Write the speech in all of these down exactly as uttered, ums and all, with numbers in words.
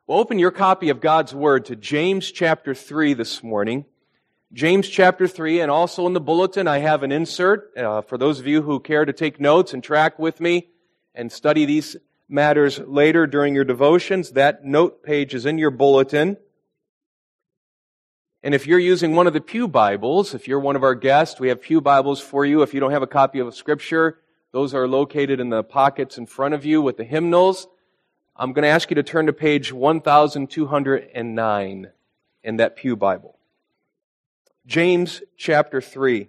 Well, open your copy of God's Word to James chapter three this morning. James chapter three, and also in the bulletin I have an insert uh, for those of you who care to take notes and track with me and study these matters later during your devotions. That note page is in your bulletin. And if you're using one of the Pew Bibles, if you're one of our guests, we have Pew Bibles for you. If you don't have a copy of a Scripture, those are located in the pockets in front of you with the hymnals. I'm going to ask you to turn to page one thousand two hundred nine in that Pew Bible. James chapter three.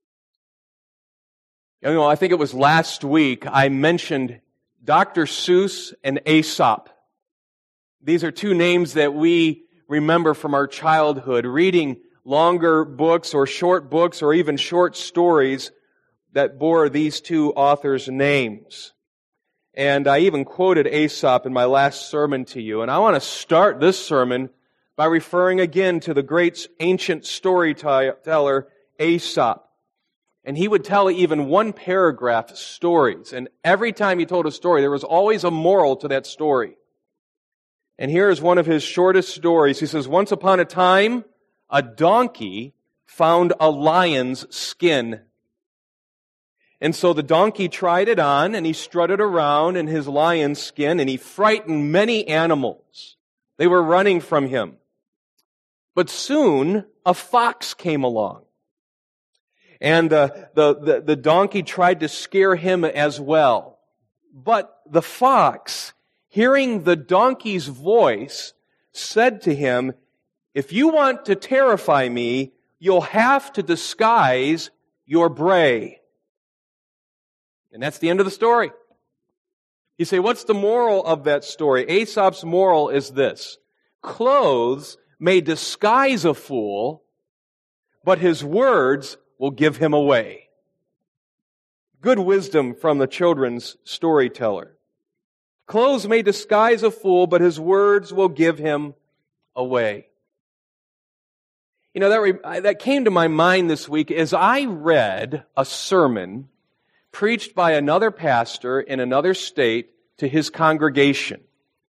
You know, I think it was last week I mentioned Doctor Seuss and Aesop. These are two names that we remember from our childhood, reading longer books or short books or even short stories that bore these two authors' names. And I even quoted Aesop in my last sermon to you. And I want to start this sermon by referring again to the great ancient storyteller Aesop. And he would tell even one paragraph stories. And every time he told a story, there was always a moral to that story. And here is one of his shortest stories. He says, once upon a time, a donkey found a lion's skin. And so the donkey tried it on, and he strutted around in his lion's skin, and he frightened many animals. They were running from him. But soon, a fox came along. And uh, the, the, the donkey tried to scare him as well. But the fox, hearing the donkey's voice, said to him, if you want to terrify me, you'll have to disguise your bray. And that's the end of the story. You say, what's the moral of that story? Aesop's moral is this: clothes may disguise a fool, but his words will give him away. Good wisdom from the children's storyteller. Clothes may disguise a fool, but his words will give him away. You know, that, re- that came to my mind this week as I read a sermon preached by another pastor in another state to his congregation.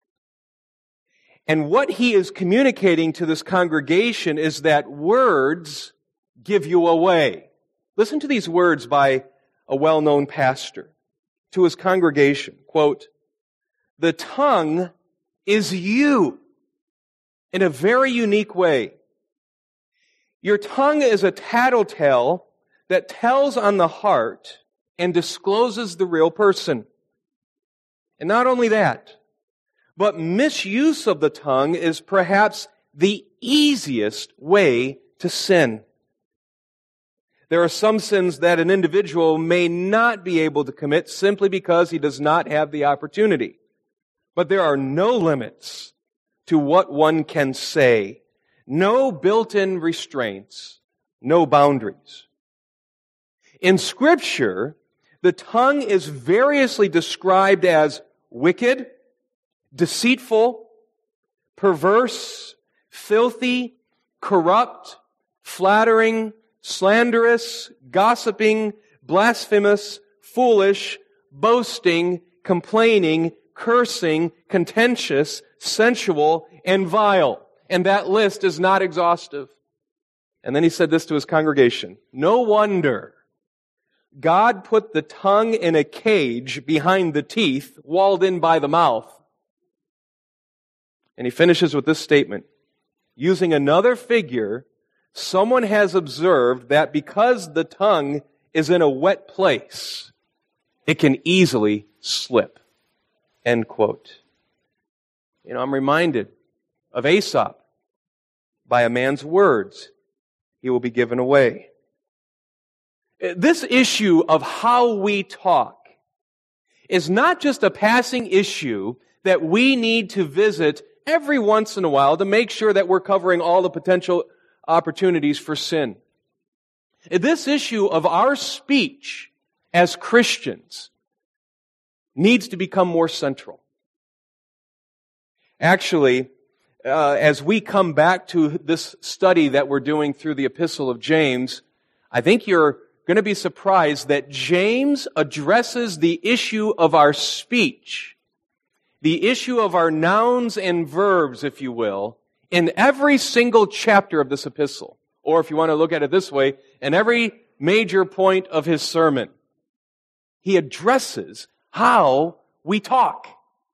And what he is communicating to this congregation is that words give you away. Listen to these words by a well-known pastor to his congregation. Quote, the tongue is you in a very unique way. Your tongue is a tattletale that tells on the heart and discloses the real person. And not only that, but misuse of the tongue is perhaps the easiest way to sin. There are some sins that an individual may not be able to commit simply because he does not have the opportunity. But there are no limits to what one can say, no built-in restraints, no boundaries. In Scripture, the tongue is variously described as wicked, deceitful, perverse, filthy, corrupt, flattering, slanderous, gossiping, blasphemous, foolish, boasting, complaining, cursing, contentious, sensual, and vile. And that list is not exhaustive. And then he said this to his congregation: no wonder God put the tongue in a cage behind the teeth, walled in by the mouth. And he finishes with this statement. Using another figure, someone has observed that because the tongue is in a wet place, it can easily slip. End quote. You know, I'm reminded of Aesop. By a man's words, he will be given away. This issue of how we talk is not just a passing issue that we need to visit every once in a while to make sure that we're covering all the potential opportunities for sin. This issue of our speech as Christians needs to become more central. Actually, uh, as we come back to this study that we're doing through the Epistle of James, I think you're going to be surprised that James addresses the issue of our speech the issue of our nouns and verbs, if you will, in every single chapter of this epistle. Or if you want to look at it this way, in every major point of his sermon, he addresses how we talk.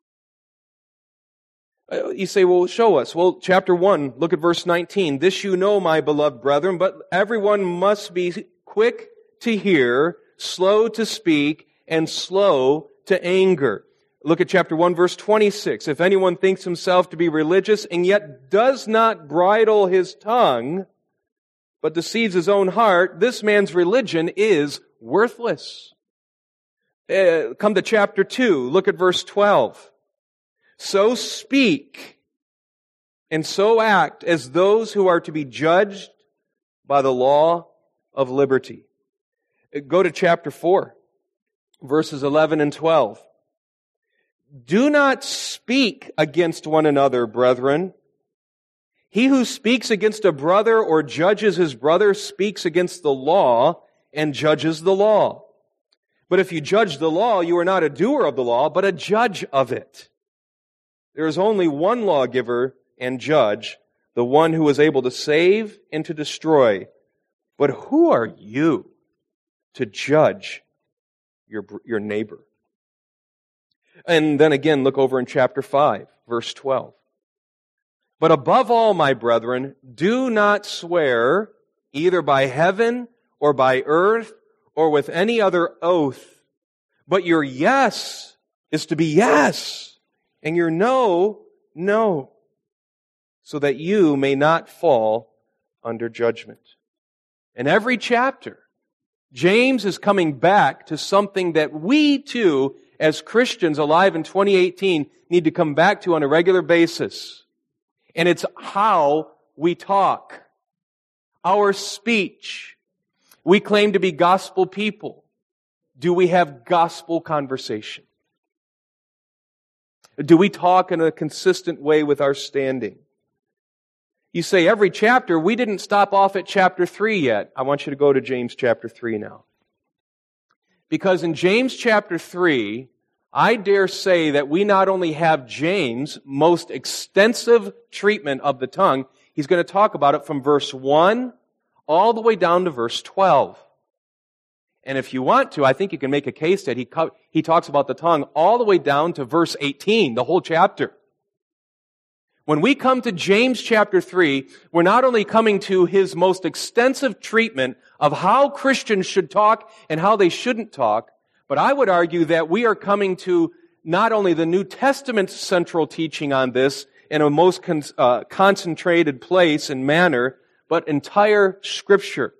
You say, well, show us. Well, chapter one, look at verse nineteen. This you know, my beloved brethren, but everyone must be quick to hear, slow to speak, and slow to anger. Look at chapter one, verse twenty-six. If anyone thinks himself to be religious and yet does not bridle his tongue, but deceives his own heart, this man's religion is worthless. Uh, come to chapter two, look at verse twelve. So speak and so act as those who are to be judged by the law of liberty. Go to chapter four, verses eleven and twelve. Do not speak against one another, brethren. He who speaks against a brother or judges his brother speaks against the law and judges the law. But if you judge the law, you are not a doer of the law, but a judge of it. There is only one lawgiver and judge, the one who is able to save and to destroy. But who are you to judge your, your neighbor? And then again, look over in chapter five, verse twelve. But above all, my brethren, do not swear either by heaven or by earth or with any other oath, but your yes is to be yes, and your no, no, so that you may not fall under judgment. In every chapter, James is coming back to something that we too, as Christians alive in twenty eighteen, need to come back to on a regular basis. And it's how we talk. Our speech. We claim to be gospel people. Do we have gospel conversation? Do we talk in a consistent way with our standing? You say every chapter, we didn't stop off at chapter three yet. I want you to go to James chapter three now. Because in James chapter three, I dare say that we not only have James' most extensive treatment of the tongue, he's going to talk about it from verse one all the way down to verse twelve. And if you want to, I think you can make a case that he co- he talks about the tongue all the way down to verse eighteen, the whole chapter. When we come to James chapter three, we're not only coming to his most extensive treatment of how Christians should talk and how they shouldn't talk, but I would argue that we are coming to not only the New Testament's central teaching on this in a most con- uh, concentrated place and manner, but entire Scripture.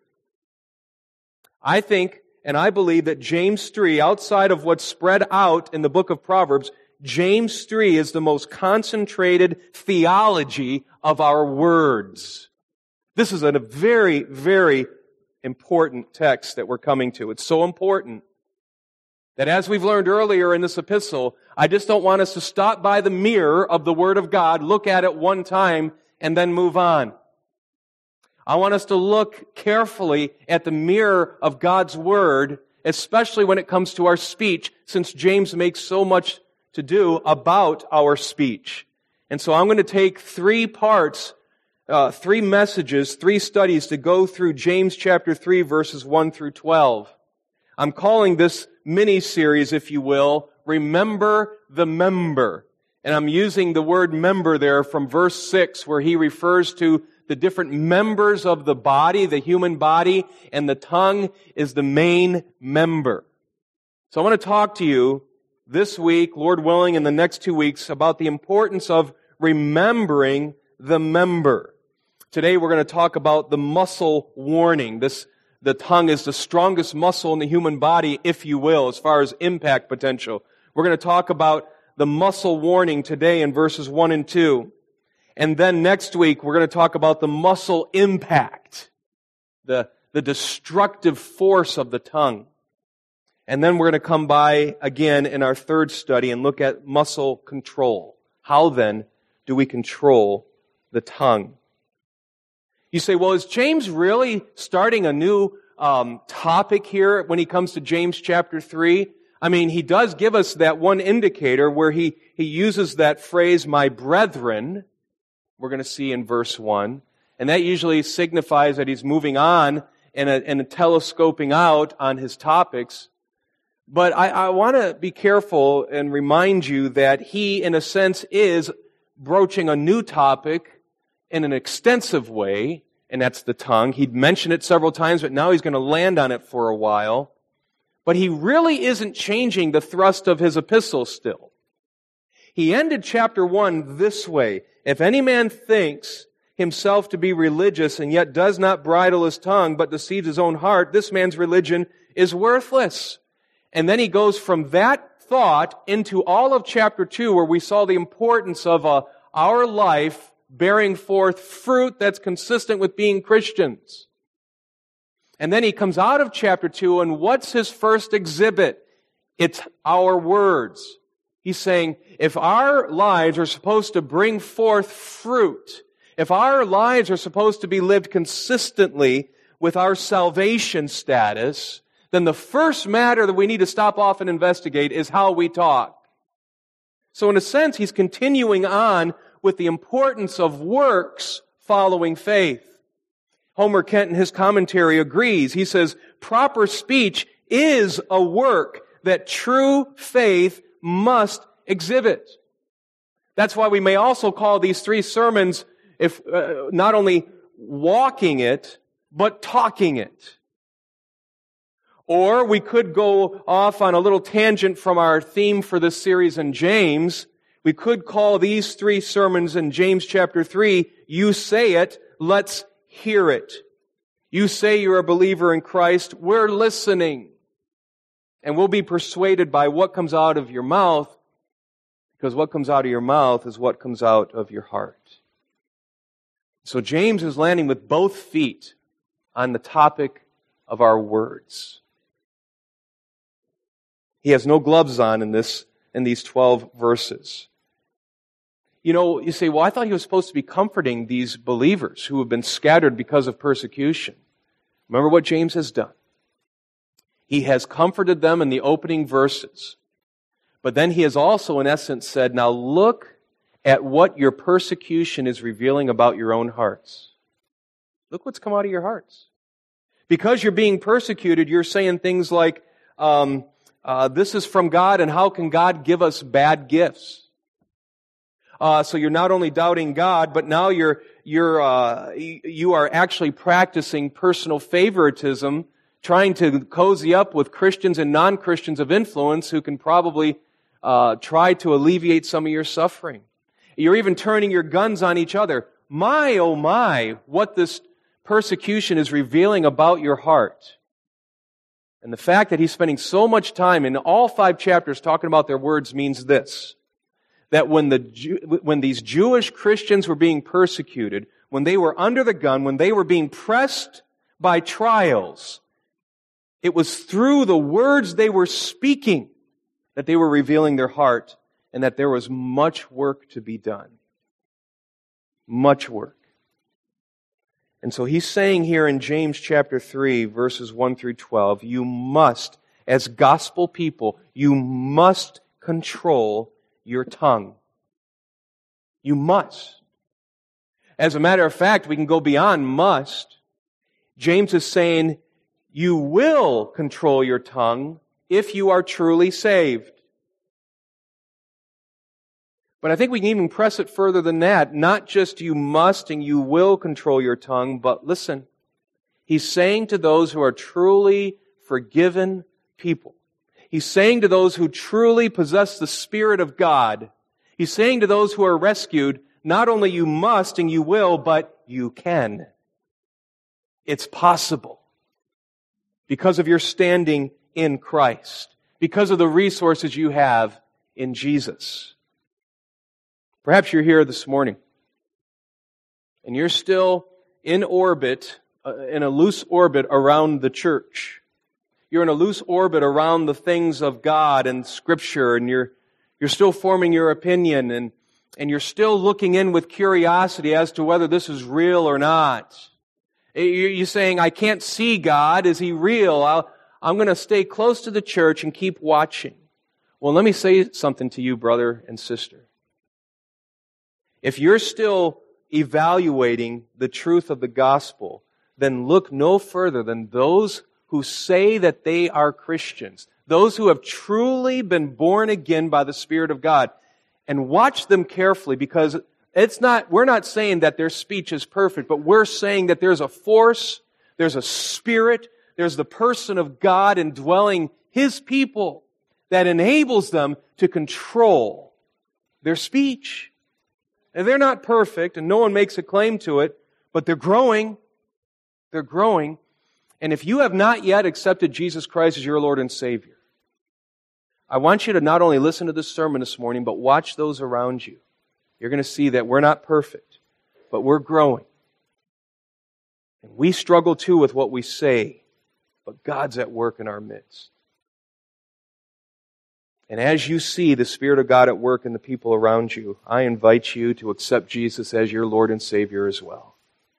I think, and I believe that James three, outside of what's spread out in the book of Proverbs, James three is the most concentrated theology of our words. This is a very, very important text that we're coming to. It's so important that as we've learned earlier in this epistle, I just don't want us to stop by the mirror of the Word of God, look at it one time, and then move on. I want us to look carefully at the mirror of God's Word, especially when it comes to our speech, since James makes so much to do about our speech. And so I'm going to take three parts, uh, three messages, three studies to go through James chapter three, verses one through twelve. I'm calling this mini-series, if you will, Remember the Member. And I'm using the word member there from verse six, where he refers to the different members of the body, the human body, and the tongue is the main member. So I want to talk to you this week, Lord willing, in the next two weeks, about the importance of remembering the member. Today we're going to talk about the muscle warning. This, the tongue is the strongest muscle in the human body, if you will, as far as impact potential. We're going to talk about the muscle warning today in verses one and two. And then next week, we're going to talk about the muscle impact, the, the destructive force of the tongue. And then we're going to come by again in our third study and look at muscle control. How then do we control the tongue? You say, well, is James really starting a new um, topic here when he comes to James chapter three? I mean, he does give us that one indicator where he, he uses that phrase, my brethren, we're going to see in verse one. And that usually signifies that he's moving on and, a, and a telescoping out on his topics. But I, I want to be careful and remind you that he, in a sense, is broaching a new topic in an extensive way, and that's the tongue. He'd mentioned it several times, but now he's going to land on it for a while. But he really isn't changing the thrust of his epistle still. He ended chapter one this way. If any man thinks himself to be religious and yet does not bridle his tongue but deceives his own heart, this man's religion is worthless. And then he goes from that thought into all of chapter two, where we saw the importance of uh, our life bearing forth fruit that's consistent with being Christians. And then he comes out of chapter two, and what's his first exhibit? It's our words. He's saying, if our lives are supposed to bring forth fruit, if our lives are supposed to be lived consistently with our salvation status, then the first matter that we need to stop off and investigate is how we talk. So in a sense, he's continuing on with the importance of works following faith. Homer Kent in his commentary agrees. He says, proper speech is a work that true faith must exhibit. That's why we may also call these three sermons, if uh, not only walking it, but talking it. Or we could go off on a little tangent from our theme for this series in James. We could call these three sermons in James chapter three, you say it, let's hear it. You say you're a believer in Christ, we're listening. And we'll be persuaded by what comes out of your mouth, because what comes out of your mouth is what comes out of your heart. So James is landing with both feet on the topic of our words. He has no gloves on in this, in these twelve verses. You know, you say, well, I thought he was supposed to be comforting these believers who have been scattered because of persecution. Remember what James has done. He has comforted them in the opening verses. But then he has also, in essence, said, now look at what your persecution is revealing about your own hearts. Look what's come out of your hearts. Because you're being persecuted, you're saying things like, um, uh, this is from God, and how can God give us bad gifts? Uh, so you're not only doubting God, but now you're you're uh, you are actually practicing personal favoritism, trying to cozy up with Christians and non-Christians of influence who can probably uh, try to alleviate some of your suffering. You're even turning your guns on each other. My, oh my, what this persecution is revealing about your heart. And the fact that he's spending so much time in all five chapters talking about their words means this. That when the Jew, when these Jewish Christians were being persecuted, when they were under the gun, when they were being pressed by trials, it was through the words they were speaking that they were revealing their heart, and that there was much work to be done. Much work. And so he's saying here in James chapter three, verses one through twelve, you must, as gospel people, you must control your tongue. You must. As a matter of fact, we can go beyond must. James is saying, you will control your tongue if you are truly saved. But I think we can even press it further than that. Not just you must and you will control your tongue, but listen. He's saying to those who are truly forgiven people. He's saying to those who truly possess the Spirit of God. He's saying to those who are rescued, not only you must and you will, but you can. It's possible. Because of your standing in Christ. Because of the resources you have in Jesus. Perhaps you're here this morning and you're still in orbit, uh, in a loose orbit around the church. You're in a loose orbit around the things of God and Scripture, and you're you're still forming your opinion, and, and you're still looking in with curiosity as to whether this is real or not. You're saying, I can't see God. Is He real? I'll, I'm going to stay close to the church and keep watching. Well, let me say something to you, brother and sister. If you're still evaluating the truth of the gospel, then look no further than those who say that they are Christians, those who have truly been born again by the Spirit of God, and watch them carefully, because it's not, we're not saying that their speech is perfect, but we're saying that there's a force, there's a spirit, there's the person of God indwelling His people that enables them to control their speech. And they're not perfect, and no one makes a claim to it, but they're growing. They're growing. And if you have not yet accepted Jesus Christ as your Lord and Savior, I want you to not only listen to this sermon this morning, but watch those around you. You're going to see that we're not perfect, but we're growing. And we struggle too with what we say, but God's at work in our midst. And as you see the Spirit of God at work in the people around you, I invite you to accept Jesus as your Lord and Savior as well.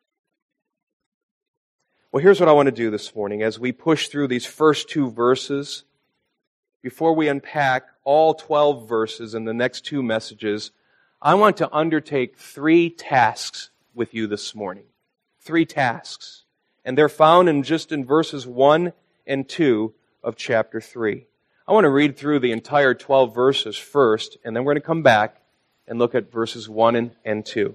Well, here's what I want to do this morning as we push through these first two verses. Before we unpack all twelve verses in the next two messages, I want to undertake three tasks with you this morning. Three tasks. And they're found in just in verses one and two of chapter three. I want to read through the entire twelve verses first, and then we're going to come back and look at verses one and, and two.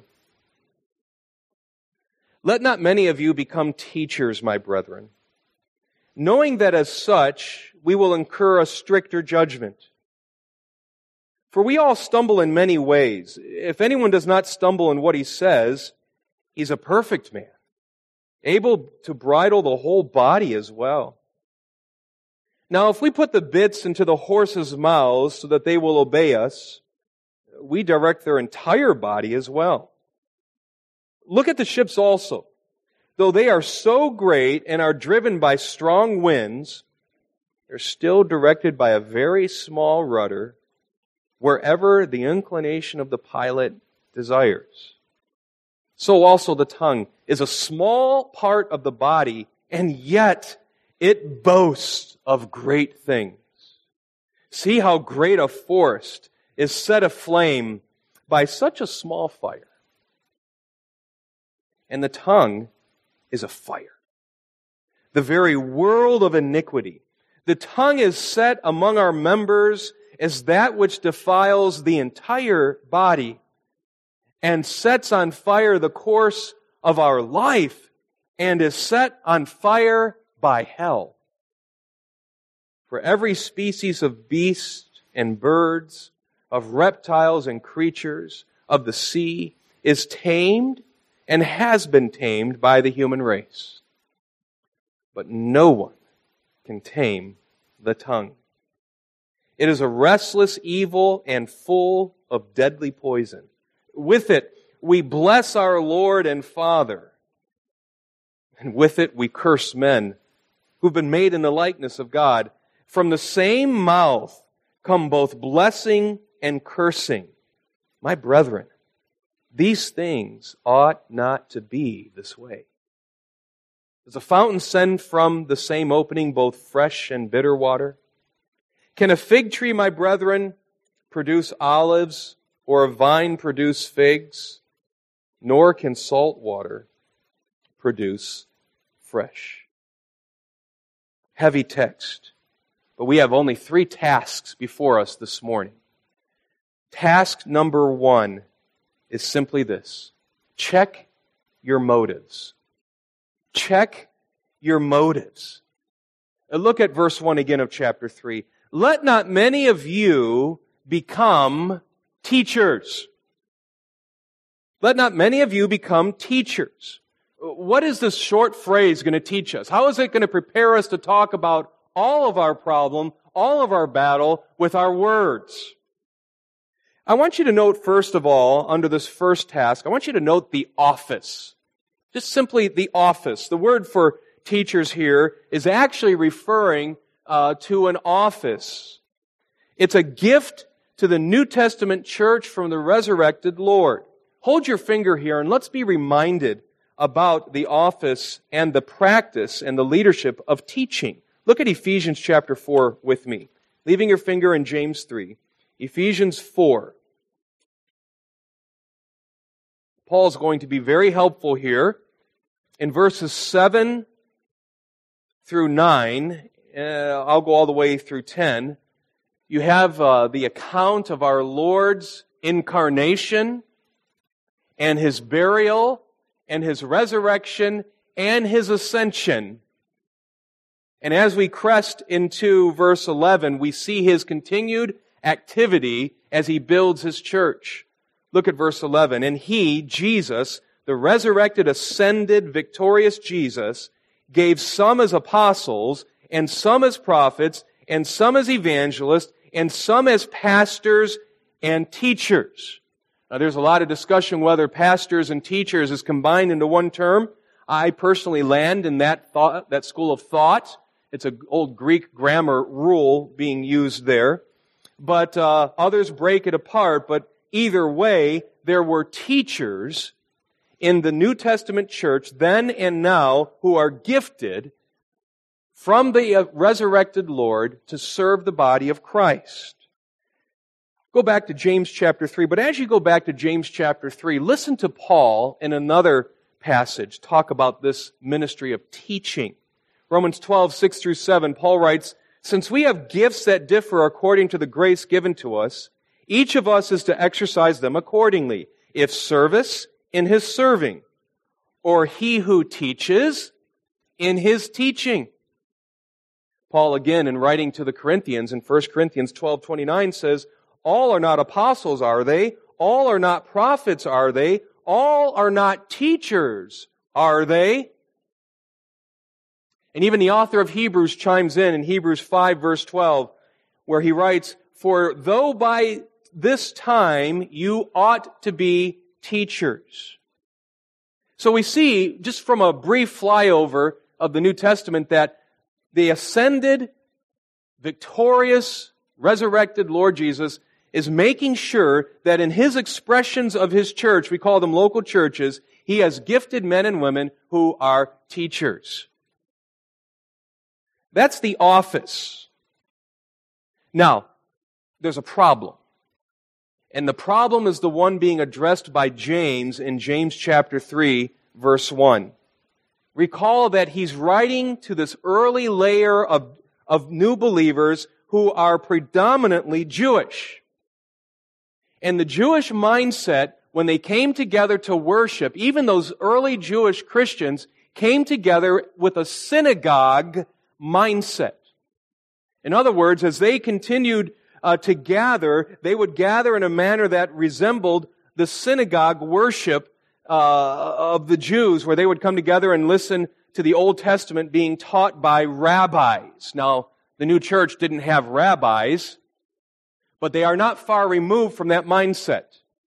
Let not many of you become teachers, my brethren, knowing that as such we will incur a stricter judgment. For we all stumble in many ways. If anyone does not stumble in what he says, he's a perfect man, able to bridle the whole body as well. Now, if we put the bits into the horses' mouths so that they will obey us, we direct their entire body as well. Look at the ships also. Though they are so great and are driven by strong winds, they're still directed by a very small rudder wherever the inclination of the pilot desires. So also the tongue is a small part of the body, and yet it boasts of great things. See how great a forest is set aflame by such a small fire. And the tongue is a fire, the very world of iniquity. The tongue is set among our members as that which defiles the entire body and sets on fire the course of our life and is set on fire by hell. For every species of beast and birds, of reptiles and creatures of the sea is tamed and has been tamed by the human race. But no one can tame the tongue. It is a restless evil and full of deadly poison. With it, we bless our Lord and Father. And with it, we curse men who've been made in the likeness of God. From the same mouth come both blessing and cursing. My brethren, these things ought not to be this way. Does a fountain send from the same opening both fresh and bitter water? Can a fig tree, my brethren, produce olives, or a vine produce figs? Nor can salt water produce fresh. Heavy text. But we have only three tasks before us this morning. Task number one is simply this. Check your motives. Check your motives. And look at verse one again of chapter three. Let not many of you become teachers. Let not many of you become teachers. What is this short phrase going to teach us? How is it going to prepare us to talk about all of our problem, all of our battle with our words? I want you to note, first of all, under this first task, I want you to note the office. Just simply the office. The word for teachers here is actually referring uh, to an office. It's a gift to the New Testament church from the resurrected Lord. Hold your finger here and let's be reminded about the office and the practice and the leadership of teaching. Look at Ephesians chapter four with me. Leaving your finger in James three. Ephesians four. Paul's going to be very helpful here. In verses seven through nine, uh, I'll go all the way through ten, you have uh, the account of our Lord's incarnation and His burial and His resurrection and His ascension. And as we crest into verse eleven, we see His continued activity as He builds His church. Look at verse eleven. And He, Jesus, the resurrected, ascended, victorious Jesus, gave some as apostles, and some as prophets, and some as evangelists, and some as pastors and teachers. Now, there's a lot of discussion whether pastors and teachers is combined into one term. I personally land in that thought, that school of thought. It's an old Greek grammar rule being used there. But uh, others break it apart. But either way, there were teachers in the New Testament church then and now who are gifted from the resurrected Lord to serve the body of Christ. Go back to James chapter three. But as you go back to James chapter three, listen to Paul in another passage talk about this ministry of teaching. Romans twelve, six through seven, Paul writes, "Since we have gifts that differ according to the grace given to us, each of us is to exercise them accordingly. If service, in his serving, or he who teaches, in his teaching." Paul again, in writing to the Corinthians in First Corinthians twelve, twenty-nine says, "All are not apostles, are they? All are not prophets, are they? All are not teachers, are they?" And even the author of Hebrews chimes in in Hebrews five, verse twelve, where he writes, "For though by this time you ought to be teachers." So we see, just from a brief flyover of the New Testament, that the ascended, victorious, resurrected Lord Jesus is making sure that in His expressions of His church, we call them local churches, He has gifted men and women who are teachers. That's the office. Now, there's a problem. And the problem is the one being addressed by James in James chapter three, verse one. Recall that he's writing to this early layer of, of new believers who are predominantly Jewish. And the Jewish mindset, when they came together to worship, even those early Jewish Christians came together with a synagogue mindset. In other words, as they continued uh, to gather, they would gather in a manner that resembled the synagogue worship uh, of the Jews, where they would come together and listen to the Old Testament being taught by rabbis. Now, the new church didn't have rabbis, but they are not far removed from that mindset.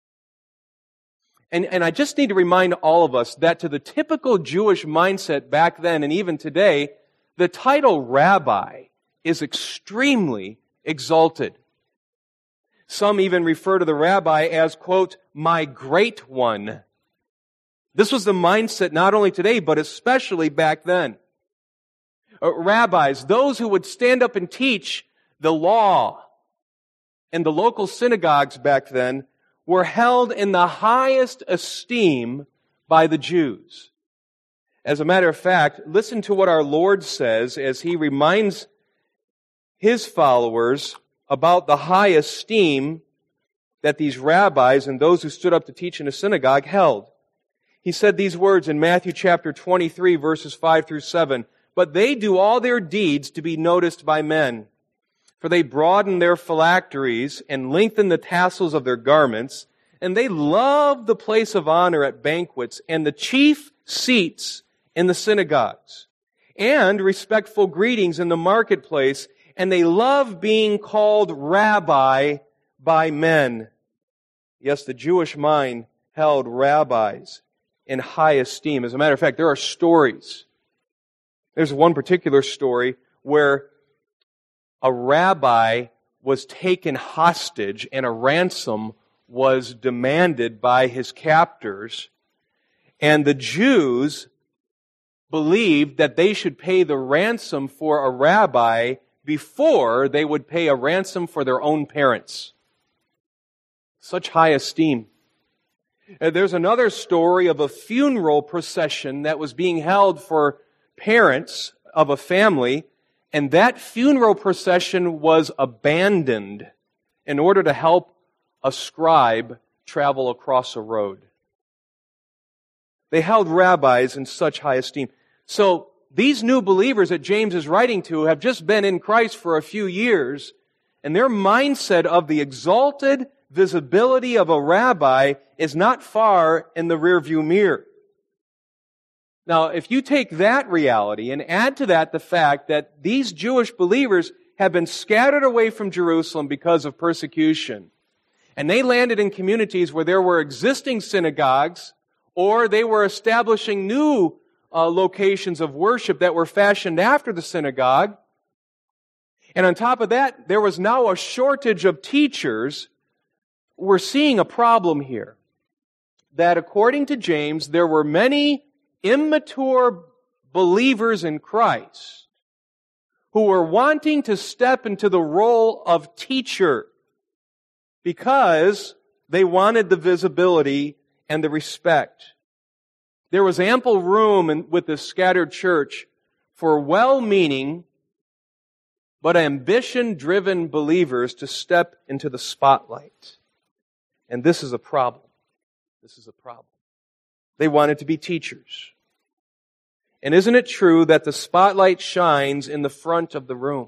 And, and I just need to remind all of us that to the typical Jewish mindset back then and even today, the title rabbi is extremely exalted. Some even refer to the rabbi as, quote, "my great one." This was the mindset not only today, but especially back then. Uh, rabbis, those who would stand up and teach the law in the local synagogues back then, were held in the highest esteem by the Jews. As a matter of fact, listen to what our Lord says as He reminds His followers about the high esteem that these rabbis and those who stood up to teach in a synagogue held. He said these words in Matthew chapter twenty-three, verses five through seven, "But they do all their deeds to be noticed by men. For they broaden their phylacteries and lengthen the tassels of their garments, and they love the place of honor at banquets and the chief seats in the synagogues, and respectful greetings in the marketplace, and they love being called rabbi by men." Yes, the Jewish mind held rabbis in high esteem. As a matter of fact, there are stories. There's one particular story where a rabbi was taken hostage and a ransom was demanded by his captors, and the Jews believed that they should pay the ransom for a rabbi before they would pay a ransom for their own parents. Such high esteem. There's another story of a funeral procession that was being held for parents of a family, and that funeral procession was abandoned in order to help a scribe travel across a road. They held rabbis in such high esteem. So these new believers that James is writing to have just been in Christ for a few years, and their mindset of the exalted visibility of a rabbi is not far in the rearview mirror. Now, if you take that reality and add to that the fact that these Jewish believers have been scattered away from Jerusalem because of persecution, and they landed in communities where there were existing synagogues, or they were establishing new uh, locations of worship that were fashioned after the synagogue, and on top of that, there was now a shortage of teachers, we're seeing a problem here. That according to James, there were many immature believers in Christ who were wanting to step into the role of teacher because they wanted the visibility and the respect. There was ample room in, with the scattered church for well-meaning but ambition-driven believers to step into the spotlight. And this is a problem. This is a problem. They wanted to be teachers. And isn't it true that the spotlight shines in the front of the room?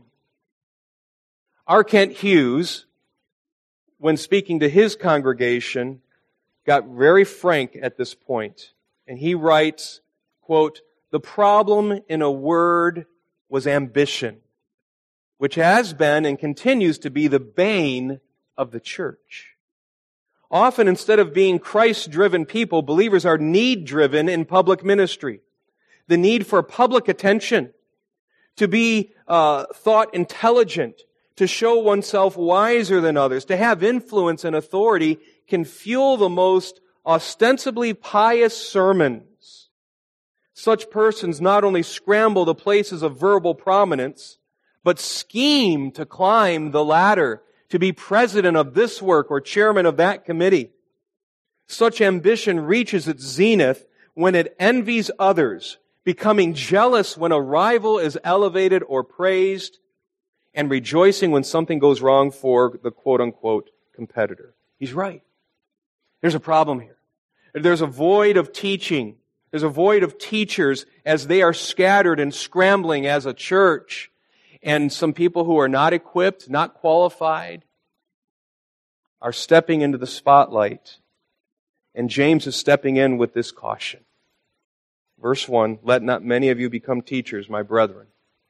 R. Kent Hughes, when speaking to his congregation, got very frank at this point. And he writes, quote, "The problem in a word was ambition, which has been and continues to be the bane of the church. Often, instead of being Christ-driven people, believers are need-driven in public ministry. The need for public attention, to be uh, thought intelligent, to show oneself wiser than others, to have influence and authority can fuel the most ostensibly pious sermons. Such persons not only scramble to places of verbal prominence, but scheme to climb the ladder, to be president of this work or chairman of that committee. Such ambition reaches its zenith when it envies others, becoming jealous when a rival is elevated or praised, and rejoicing when something goes wrong for the quote-unquote competitor." He's right. There's a problem here. There's a void of teaching. There's a void of teachers as they are scattered and scrambling as a church. And some people who are not equipped, not qualified, are stepping into the spotlight. And James is stepping in with this caution. Verse one, "Let not many of you become teachers, my brethren."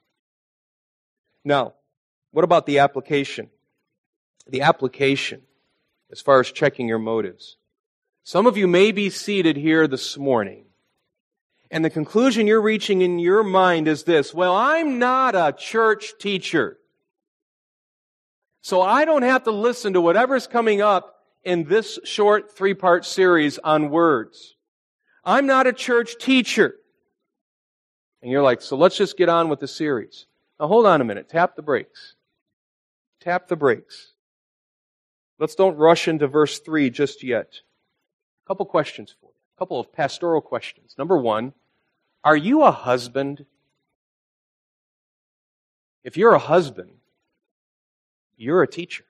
Now, what about the application? The application, as far as checking your motives. Some of you may be seated here this morning, and the conclusion you're reaching in your mind is this: well, I'm not a church teacher, so I don't have to listen to whatever's coming up in this short three-part series on words. I'm not a church teacher. And you're like, so let's just get on with the series. Now hold on a minute. Tap the brakes. Tap the brakes. Let's don't rush into verse three just yet. A couple questions for you. A couple of pastoral questions. Number one, are you a husband? If you're a husband, you're a teacher.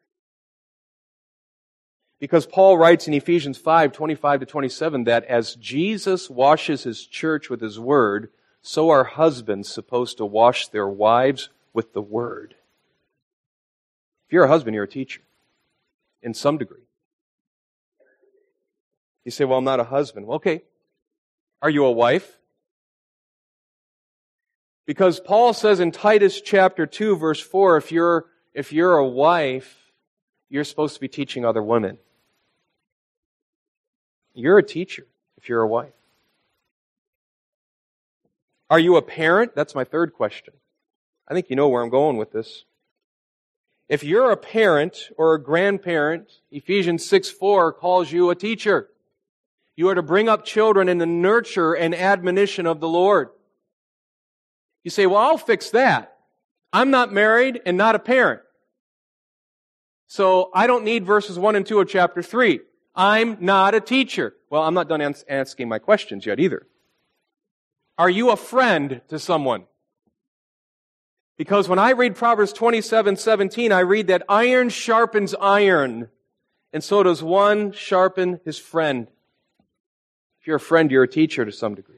Because Paul writes in Ephesians five, twenty-five to twenty-seven that as Jesus washes His church with His Word, so are husbands supposed to wash their wives with the Word. If you're a husband, you're a teacher. In some degree. You say, well, I'm not a husband. Well, okay. Are you a wife? Because Paul says in Titus chapter two, verse four, if you're, if you're a wife, you're supposed to be teaching other women. You're a teacher if you're a wife. Are you a parent? That's my third question. I think you know where I'm going with this. If you're a parent or a grandparent, Ephesians six four calls you a teacher. You are to bring up children in the nurture and admonition of the Lord. You say, well, I'll fix that. I'm not married and not a parent. So I don't need verses one and two of chapter three. I'm not a teacher. Well, I'm not done ans- asking my questions yet either. Are you a friend to someone? Because when I read Proverbs twenty-seven seventeen, I read that iron sharpens iron, and so does one sharpen his friend. If you're a friend, you're a teacher to some degree.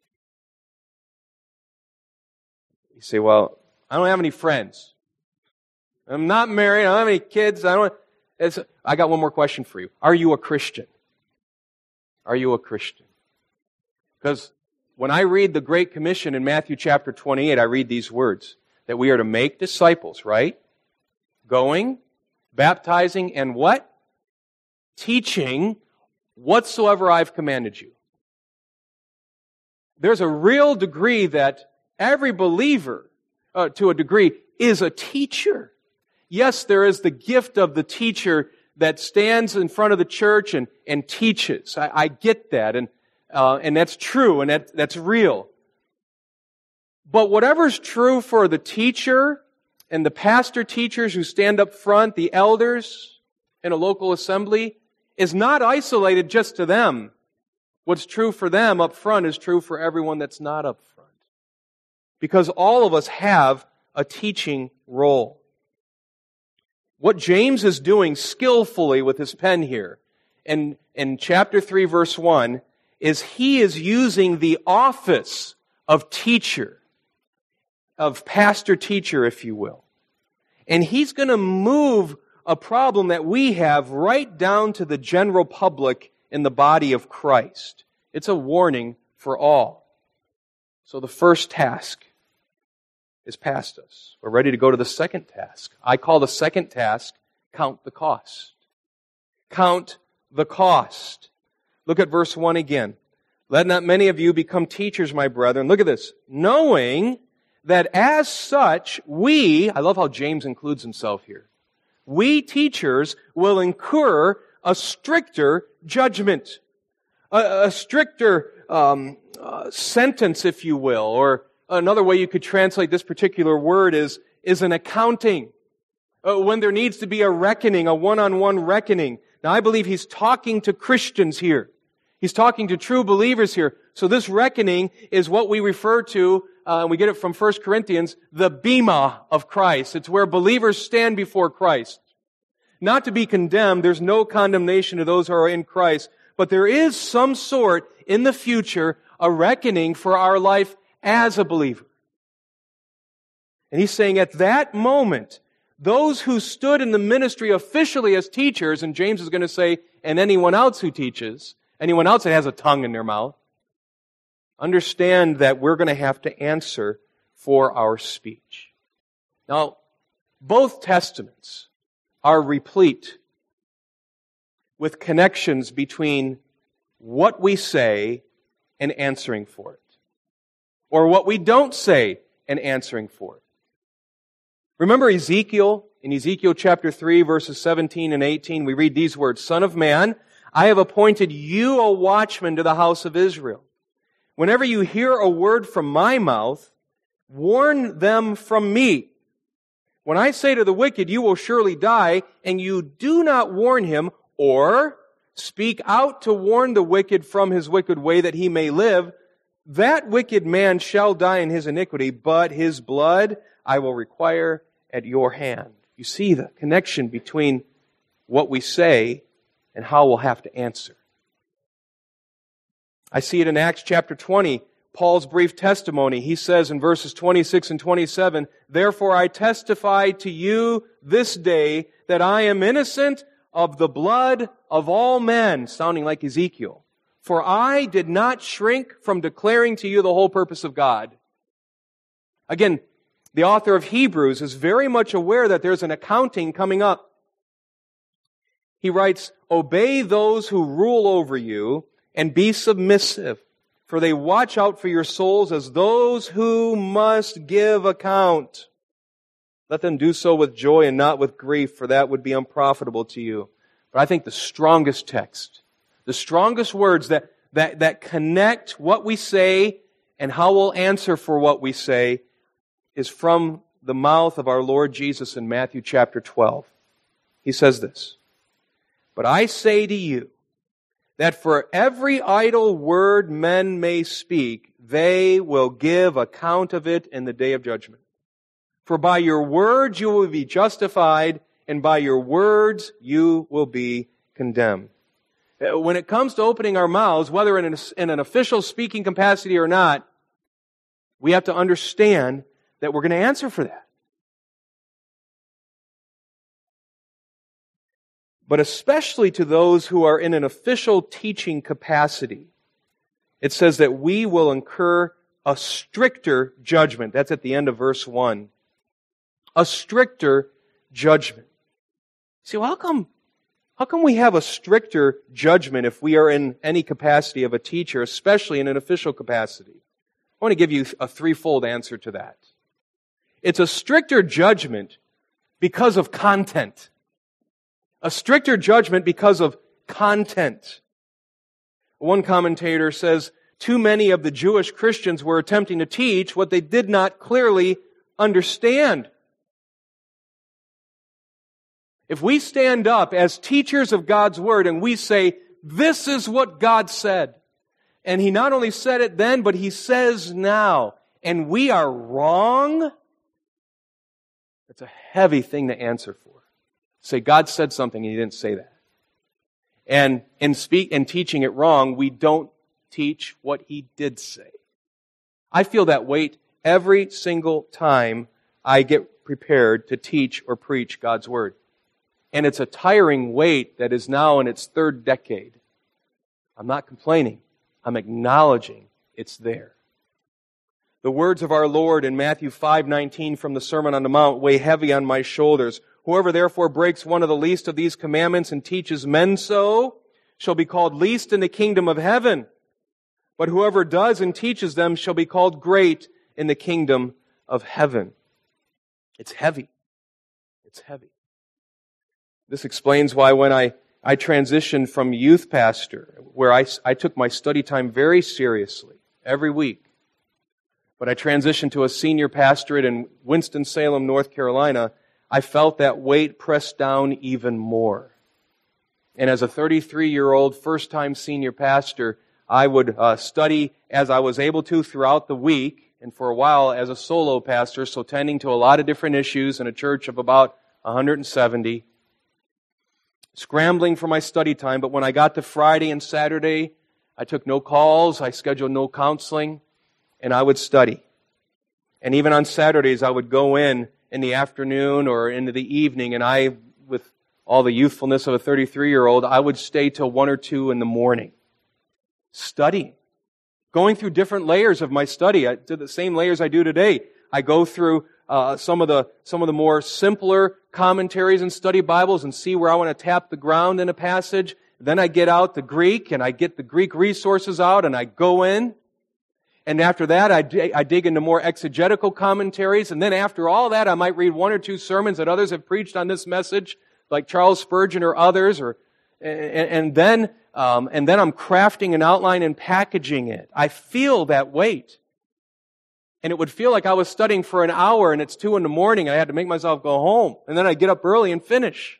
You say, well, I don't have any friends. I'm not married. I don't have any kids. I don't. It's, I got one more question for you. Are you a Christian? Are you a Christian? Because when I read the Great Commission in Matthew chapter twenty-eight, I read these words, that we are to make disciples, right? Going, baptizing, and what? Teaching whatsoever I've commanded you. There's a real degree that every believer, uh, to a degree, is a teacher. Yes, there is the gift of the teacher that stands in front of the church and, and teaches. I, I get that, and uh, and that's true, and that, that's real. But whatever's true for the teacher and the pastor teachers who stand up front, the elders in a local assembly, is not isolated just to them. What's true for them up front is true for everyone that's not up front. Because all of us have a teaching role. What James is doing skillfully with his pen here in, in chapter three, verse one, is he is using the office of teacher, of pastor-teacher, if you will. And he's going to move a problem that we have right down to the general public in the body of Christ. It's a warning for all. So the first task is past us. We're ready to go to the second task. I call the second task, count the cost. Count the cost. Look at verse one again. Let not many of you become teachers, my brethren. Look at this. Knowing that as such, we, I love how James includes himself here, we teachers will incur a stricter judgment, a, a stricter um, uh, sentence, if you will, or another way you could translate this particular word is, is an accounting. Uh, when there needs to be a reckoning, a one-on-one reckoning. Now, I believe he's talking to Christians here. He's talking to true believers here. So this reckoning is what we refer to, uh, and we get it from First Corinthians, the bema of Christ. It's where believers stand before Christ. Not to be condemned, there's no condemnation to those who are in Christ, but there is some sort in the future, a reckoning for our life as a believer. And he's saying at that moment, those who stood in the ministry officially as teachers, and James is going to say, and anyone else who teaches, anyone else that has a tongue in their mouth, understand that we're going to have to answer for our speech. Now, both Testaments are replete with connections between what we say and answering for it, or what we don't say and answering for it. Remember Ezekiel? In Ezekiel chapter three, verses seventeen and eighteen, we read these words, Son of man, I have appointed you a watchman to the house of Israel. Whenever you hear a word from my mouth, warn them from me. When I say to the wicked, you will surely die, and you do not warn him, or speak out to warn the wicked from his wicked way that he may live, that wicked man shall die in his iniquity, but his blood I will require at your hand. You see the connection between what we say and how we'll have to answer. I see it in Acts chapter twenty, Paul's brief testimony. He says in verses twenty-six and twenty-seven, Therefore I testify to you this day that I am innocent of the blood of all men, sounding like Ezekiel. For I did not shrink from declaring to you the whole purpose of God. Again, the author of Hebrews is very much aware that there's an accounting coming up. He writes, Obey those who rule over you and be submissive, for they watch out for your souls as those who must give account. Let them do so with joy and not with grief, for that would be unprofitable to you. But I think the strongest text, the strongest words that, that, that connect what we say and how we'll answer for what we say is from the mouth of our Lord Jesus in Matthew chapter twelve. He says this, "But I say to you, that for every idle word men may speak, they will give account of it in the day of judgment. For by your words you will be justified, and by your words you will be condemned." When it comes to opening our mouths, whether in an, in an official speaking capacity or not, we have to understand that we're going to answer for that. But especially to those who are in an official teaching capacity, it says that we will incur a stricter judgment. That's at the end of verse one. A stricter judgment. See, well, how come, how come we have a stricter judgment if we are in any capacity of a teacher, especially in an official capacity? I want to give you a threefold answer to that. It's a stricter judgment because of content. A stricter judgment because of content. One commentator says, too many of the Jewish Christians were attempting to teach what they did not clearly understand. If we stand up as teachers of God's Word and we say, this is what God said, and He not only said it then, but He says now, and we are wrong, it's a heavy thing to answer for. Say, God said something and He didn't say that. And in speak and teaching it wrong, we don't teach what He did say. I feel that weight every single time I get prepared to teach or preach God's Word. And it's a tiring weight that is now in its third decade. I'm not complaining. I'm acknowledging it's there. The words of our Lord in Matthew five nineteen from the Sermon on the Mount weigh heavy on my shoulders. Whoever therefore breaks one of the least of these commandments and teaches men so shall be called least in the kingdom of heaven. But whoever does and teaches them shall be called great in the kingdom of heaven. It's heavy. It's heavy. This explains why when I, I transitioned from youth pastor, where I, I took my study time very seriously every week, but I transitioned to a senior pastorate in Winston-Salem, North Carolina, I felt that weight pressed down even more. And as a thirty-three-year-old first-time senior pastor, I would uh, study as I was able to throughout the week, and for a while as a solo pastor, so tending to a lot of different issues in a church of about one hundred seventy. Scrambling for my study time, but when I got to Friday and Saturday, I took no calls, I scheduled no counseling, and I would study. And even on Saturdays, I would go in in the afternoon or into the evening, and I, with all the youthfulness of a thirty-three-year-old, I would stay till one or two in the morning, studying, going through different layers of my study. I did the same layers I do today. I go through uh, some of the some of the more simpler commentaries and study Bibles and see where I want to tap the ground in a passage. Then I get out the Greek, and I get the Greek resources out, and I go in. And after that, I, d- I dig into more exegetical commentaries. And then after all that, I might read one or two sermons that others have preached on this message, like Charles Spurgeon or others. Or and, and then um, and then I'm crafting an outline and packaging it. I feel that weight. And it would feel like I was studying for an hour, and it's two in the morning, and I had to make myself go home. And then I'd get up early and finish.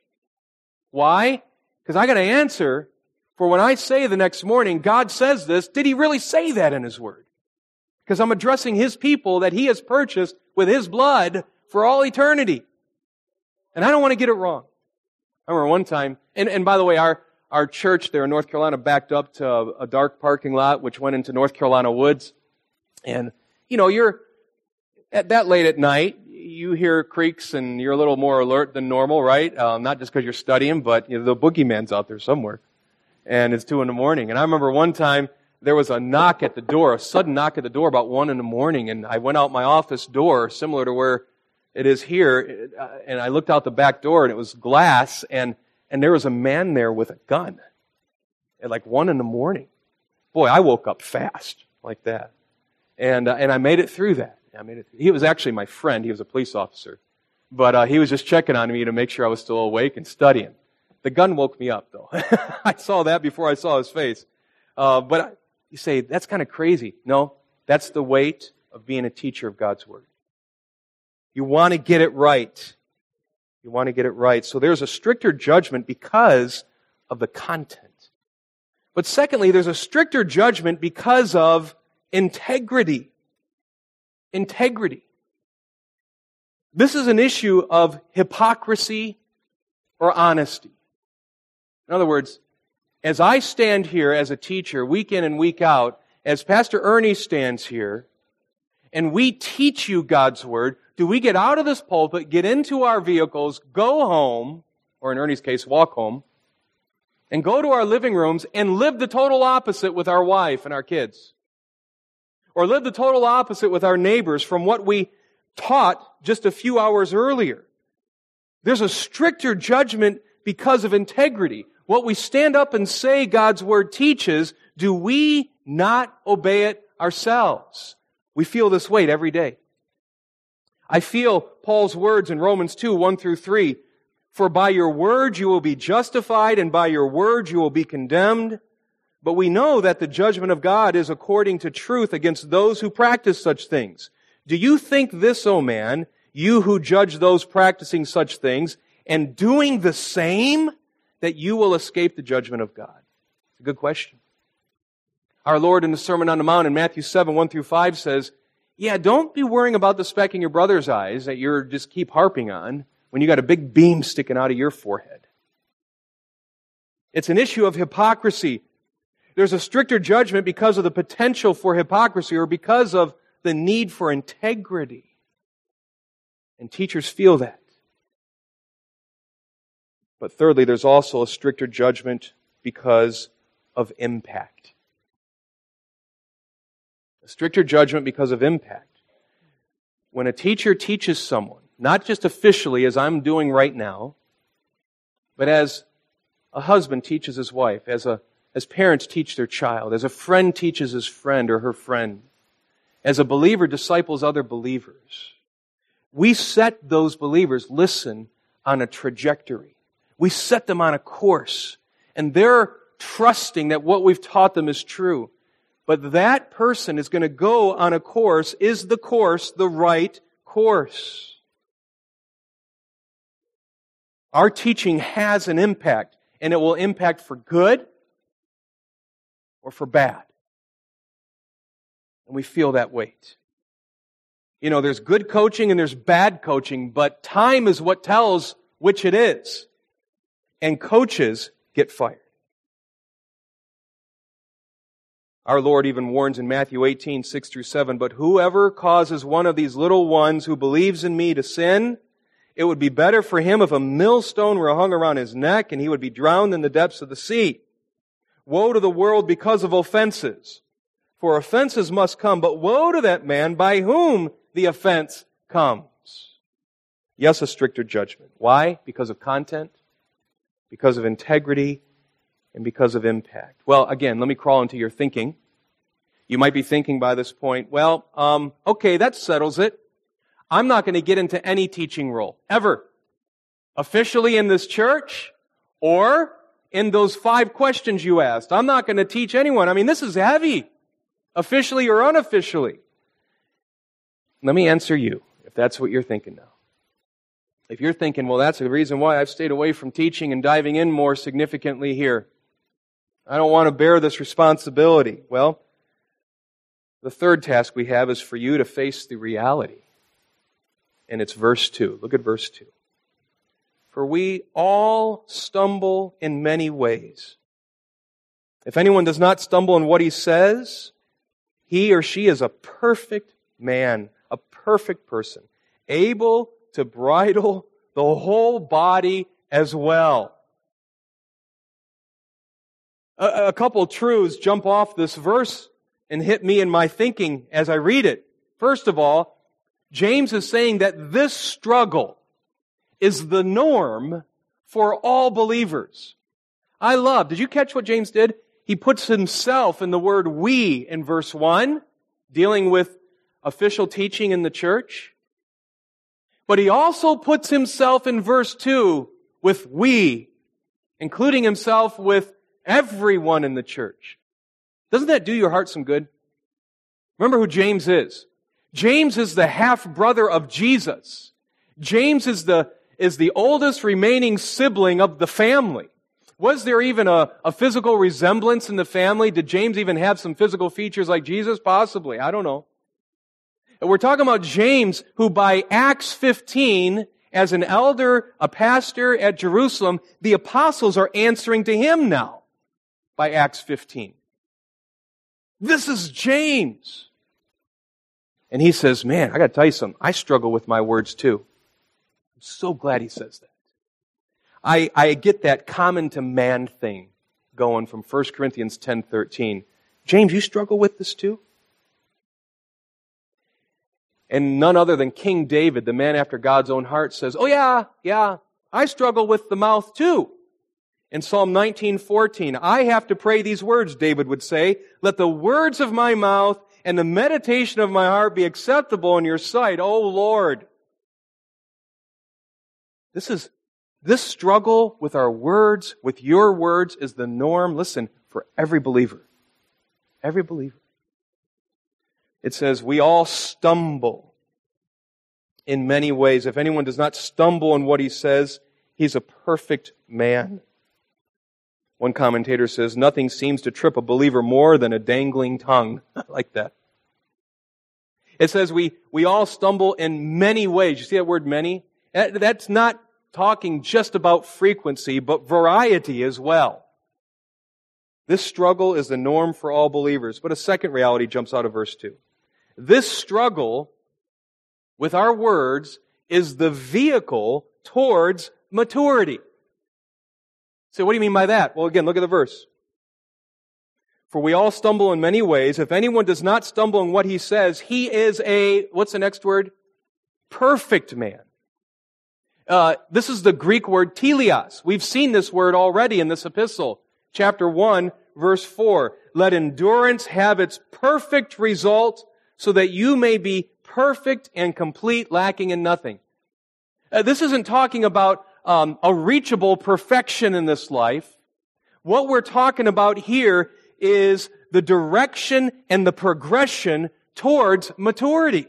Why? Because I got to answer for when I say the next morning, God says this, did He really say that in His Word? Because I'm addressing His people that He has purchased with His blood for all eternity. And I don't want to get it wrong. I remember one time, and, and by the way, our, our church there in North Carolina backed up to a, a dark parking lot which went into North Carolina woods. And, you know, you're at that late at night, you hear creaks and you're a little more alert than normal, right? Um, not just because you're studying, but you know, the boogeyman's out there somewhere. And it's two in the morning. And I remember one time, there was a knock at the door, a sudden knock at the door about one in the morning, and I went out my office door, similar to where it is here, and I looked out the back door, and it was glass, and, and there was a man there with a gun at like one in the morning. Boy, I woke up fast like that. And uh, and I made it through that. I made it. He was actually my friend. He was a police officer. But uh, he was just checking on me to make sure I was still awake and studying. The gun woke me up, though. I saw that before I saw his face. Uh, but I, you say, that's kind of crazy. No, that's the weight of being a teacher of God's Word. You want to get it right. You want to get it right. So there's a stricter judgment because of the content. But secondly, there's a stricter judgment because of integrity. Integrity. This is an issue of hypocrisy or honesty. In other words, as I stand here as a teacher week in and week out, as Pastor Ernie stands here, and we teach you God's Word, do we get out of this pulpit, get into our vehicles, go home, or in Ernie's case, walk home, and go to our living rooms and live the total opposite with our wife and our kids? Or live the total opposite with our neighbors from what we taught just a few hours earlier? There's a stricter judgment because of integrity. What we stand up and say God's Word teaches, do we not obey it ourselves? We feel this weight every day. I feel Paul's words in Romans two, one through three. For by your word you will be justified, and by your word you will be condemned. But we know that the judgment of God is according to truth against those who practice such things. Do you think this, O man, you who judge those practicing such things, and doing the same, that you will escape the judgment of God? It's a good question. Our Lord in the Sermon on the Mount in Matthew seven, one through five says, yeah, don't be worrying about the speck in your brother's eyes that you're just keep harping on when you got a big beam sticking out of your forehead. It's an issue of hypocrisy. There's a stricter judgment because of the potential for hypocrisy or because of the need for integrity. And teachers feel that. But thirdly, there's also a stricter judgment because of impact. A stricter judgment because of impact. When a teacher teaches someone, not just officially as I'm doing right now, but as a husband teaches his wife, as a as parents teach their child, as a friend teaches his friend or her friend, as a believer disciples other believers, we set those believers, listen, on a trajectory. We set them on a course, and they're trusting that what we've taught them is true. But that person is going to go on a course. Is the course the right course? Our teaching has an impact, and it will impact for good or for bad. And we feel that weight. You know, there's good coaching and there's bad coaching, but time is what tells which it is. And coaches get fired. Our Lord even warns in Matthew eighteen, six through seven, but whoever causes one of these little ones who believes in me to sin, it would be better for him if a millstone were hung around his neck and he would be drowned in the depths of the sea. Woe to the world because of offenses. For offenses must come, but woe to that man by whom the offense comes. Yes, a stricter judgment. Why? Because of content, because of integrity, and because of impact. Well, again, let me crawl into your thinking. You might be thinking by this point, well, um, okay, that settles it. I'm not going to get into any teaching role, ever. Officially in this church, or in those five questions you asked. I'm not going to teach anyone. I mean, this is heavy, officially or unofficially. Let me answer you, if that's what you're thinking now. If you're thinking, well, that's the reason why I've stayed away from teaching and diving in more significantly here. I don't want to bear this responsibility. Well, the third task we have is for you to face the reality. And it's verse two. Look at verse two. For we all stumble in many ways. If anyone does not stumble in what he says, he or she is a perfect man, a perfect person, able to bridle the whole body as well. A, a couple truths jump off this verse and hit me in my thinking as I read it. First of all, James is saying that this struggle is the norm for all believers. I love, did you catch what James did? He puts himself in the word we in verse one, dealing with official teaching in the church. But he also puts himself in verse two with we, including himself with everyone in the church. Doesn't that do your heart some good? Remember who James is. James is the half-brother of Jesus. James is the, is the oldest remaining sibling of the family. Was there even a, a physical resemblance in the family? Did James even have some physical features like Jesus? Possibly. I don't know. And we're talking about James, who by Acts fifteen, as an elder, a pastor at Jerusalem, the apostles are answering to him now by Acts fifteen. This is James. And he says, man, I got to tell you something. I struggle with my words too. I'm so glad he says that. I, I get that common to man thing going from First Corinthians ten thirteen. James, you struggle with this too? And none other than King David, the man after God's own heart, says, oh yeah, yeah, I struggle with the mouth too. In Psalm nineteen fourteen, I have to pray these words, David would say, let the words of my mouth and the meditation of my heart be acceptable in your sight, O Lord. This is, this struggle with our words, with your words, is the norm, listen, for every believer. Every believer. It says, we all stumble in many ways. If anyone does not stumble in what he says, he's a perfect man. One commentator says, nothing seems to trip a believer more than a dangling tongue. I like that. It says we, we all stumble in many ways. You see that word many? That, that's not talking just about frequency, but variety as well. This struggle is the norm for all believers. But a second reality jumps out of verse two. This struggle with our words is the vehicle towards maturity. So what do you mean by that? Well, again, look at the verse. For we all stumble in many ways. If anyone does not stumble in what he says, he is a, what's the next word? Perfect man. Uh, this is the Greek word teleos. We've seen this word already in this epistle. Chapter one, verse four. Let endurance have its perfect result, so that you may be perfect and complete, lacking in nothing. Uh, this isn't talking about um, a reachable perfection in this life. What we're talking about here is the direction and the progression towards maturity.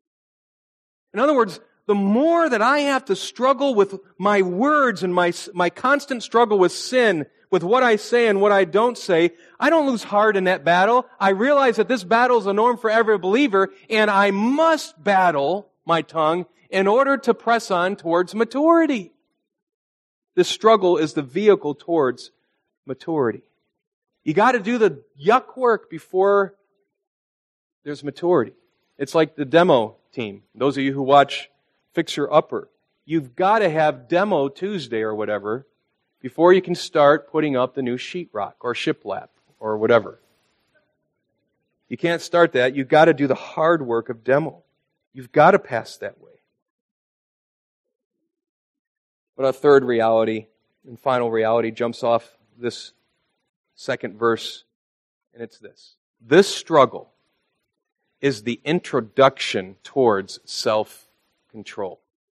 In other words, the more that I have to struggle with my words and my, my constant struggle with sin, with what I say and what I don't say, I don't lose heart in that battle. I realize that this battle is a norm for every believer, and I must battle my tongue in order to press on towards maturity. This struggle is the vehicle towards maturity. You got to do the yuck work before there's maturity. It's like the demo team. Those of you who watch Fixer Upper, you've got to have demo Tuesday or whatever before you can start putting up the new sheetrock or shiplap or whatever. You can't start that. You've got to do the hard work of demo. You've got to pass that way. But a third reality and final reality jumps off this second verse, and it's this. This struggle is the introduction towards self-control.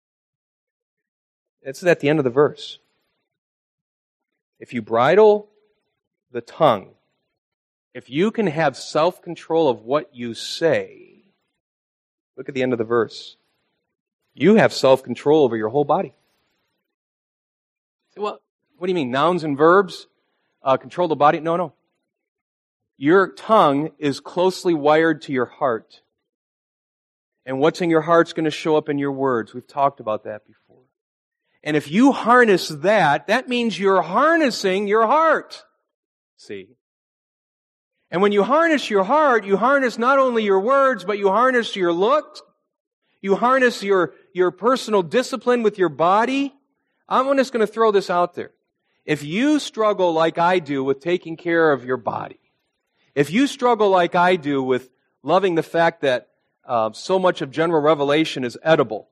It's at the end of the verse. If you bridle the tongue, if you can have self-control of what you say, look at the end of the verse. You have self-control over your whole body. Well, what do you mean? Nouns and verbs uh, control the body? No, no. Your tongue is closely wired to your heart. And what's in your heart's going to show up in your words. We've talked about that before. And if you harness that, that means you're harnessing your heart. See? And when you harness your heart, you harness not only your words, but you harness your looks. You harness your, your personal discipline with your body. I'm just going to throw this out there. If you struggle like I do with taking care of your body, if you struggle like I do with loving the fact that uh, so much of general revelation is edible,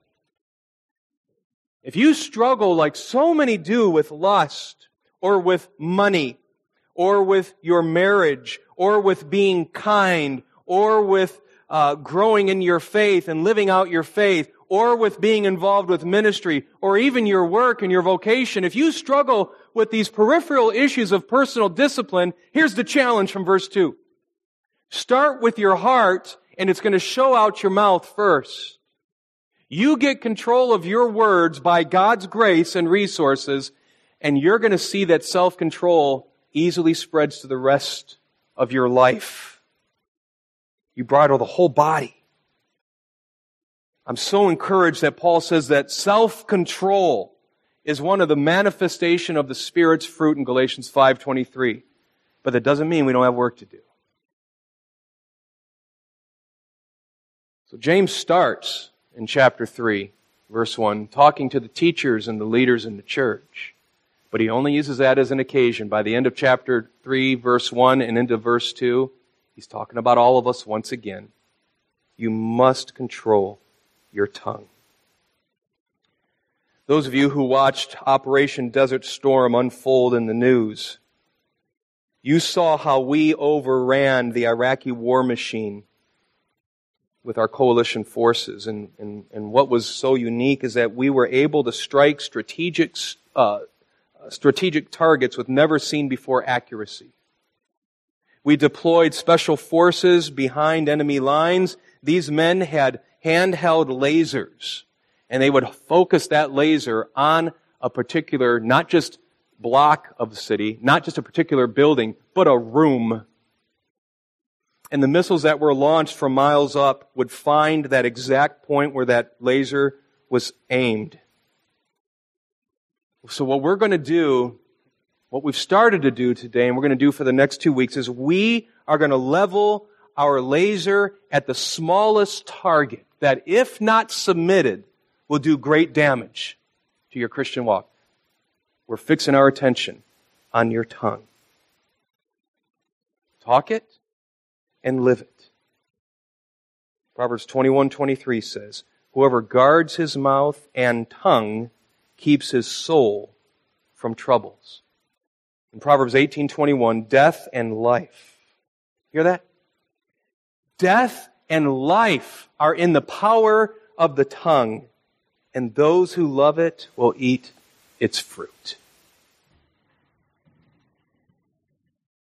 if you struggle like so many do with lust, or with money, or with your marriage, or with being kind, or with uh, growing in your faith and living out your faith, or with being involved with ministry, or even your work and your vocation, if you struggle with these peripheral issues of personal discipline, here's the challenge from verse two. Start with your heart and it's going to show out your mouth first. You get control of your words by God's grace and resources, and you're going to see that self-control easily spreads to the rest of your life. You bridle the whole body. I'm so encouraged that Paul says that self-control is one of the manifestation of the Spirit's fruit in Galatians five twenty-three. But that doesn't mean we don't have work to do. So James starts in chapter three, verse one, talking to the teachers and the leaders in the church. But he only uses that as an occasion. By the end of chapter three, verse one, and into verse two, he's talking about all of us once again. You must control your tongue. Those of you who watched Operation Desert Storm unfold in the news, you saw how we overran the Iraqi war machine with our coalition forces. And, and, and what was so unique is that we were able to strike strategic, uh, strategic targets with never-seen-before accuracy. We deployed special forces behind enemy lines. These men had handheld lasers, and they would focus that laser on a particular, not just block of the city, not just a particular building, but a room. And the missiles that were launched from miles up would find that exact point where that laser was aimed. So what we're going to do, what we've started to do today, and we're going to do for the next two weeks, is we are going to level our laser at the smallest target that, if not submitted, will do great damage to your Christian walk. We're fixing our attention on your tongue. Talk it and live it. Proverbs twenty-one twenty-three says, whoever guards his mouth and tongue keeps his soul from troubles. In Proverbs eighteen twenty-one, death and life. Hear that? Death and life are in the power of the tongue, and those who love it will eat its fruit.